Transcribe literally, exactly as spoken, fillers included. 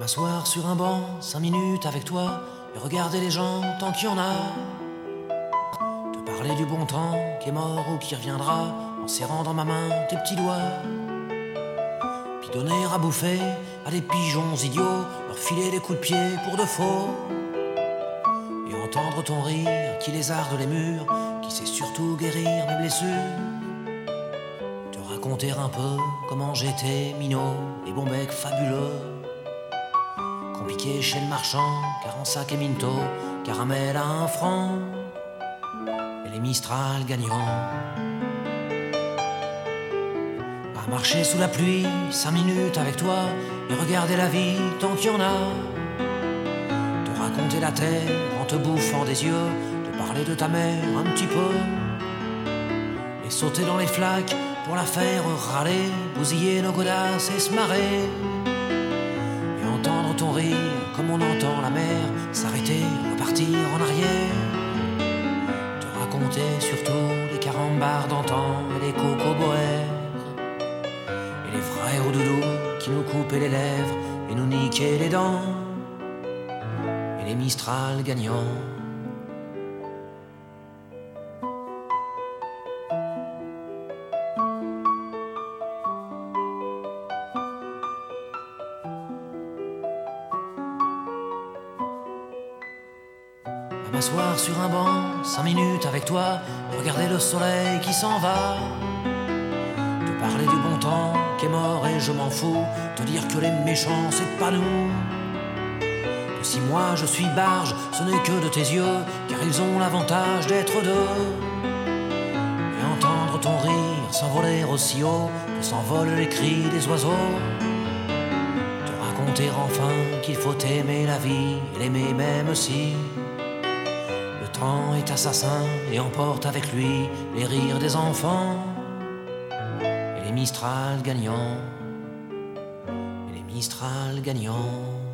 M'asseoir sur un banc, cinq minutes avec toi, et regarder les gens tant qu'il y en a. Te parler du bon temps qui est mort ou qui reviendra, en serrant dans ma main tes petits doigts. Puis donner à bouffer à des pigeons idiots, leur filer des coups de pied pour de faux. Et entendre ton rire qui lézarde les murs, qui sait surtout guérir mes blessures. Te raconter un peu comment j'étais minot, les bons becs fabuleux. Compliqué chez le marchand, car en sac et minto, caramel à un franc, et les Mistral gagnants. À marcher sous la pluie, cinq minutes avec toi, et regarder la vie tant qu'il y en a. Te raconter la terre en te bouffant des yeux, te parler de ta mère un petit peu, et sauter dans les flaques pour la faire râler, bousiller nos godasses et se marrer. Entendre ton rire comme on entend la mer s'arrêter, repartir en arrière. Te raconter surtout les carambars d'antan et les cocoboères, et les frères au doudou qui nous coupaient les lèvres et nous niquaient les dents, et les Mistral gagnants. M'asseoir sur un banc, cinq minutes avec toi, regarder le soleil qui s'en va. Te parler du bon temps qui est mort et je m'en fous, te dire que les méchants c'est pas nous. Que si moi je suis barge, ce n'est que de tes yeux, car ils ont l'avantage d'être deux. Et entendre ton rire s'envoler aussi haut que s'envolent les cris des oiseaux. Te raconter enfin qu'il faut aimer la vie et l'aimer même si le temps est assassin et emporte avec lui les rires des enfants, et les Mistral gagnants, et les Mistral gagnants.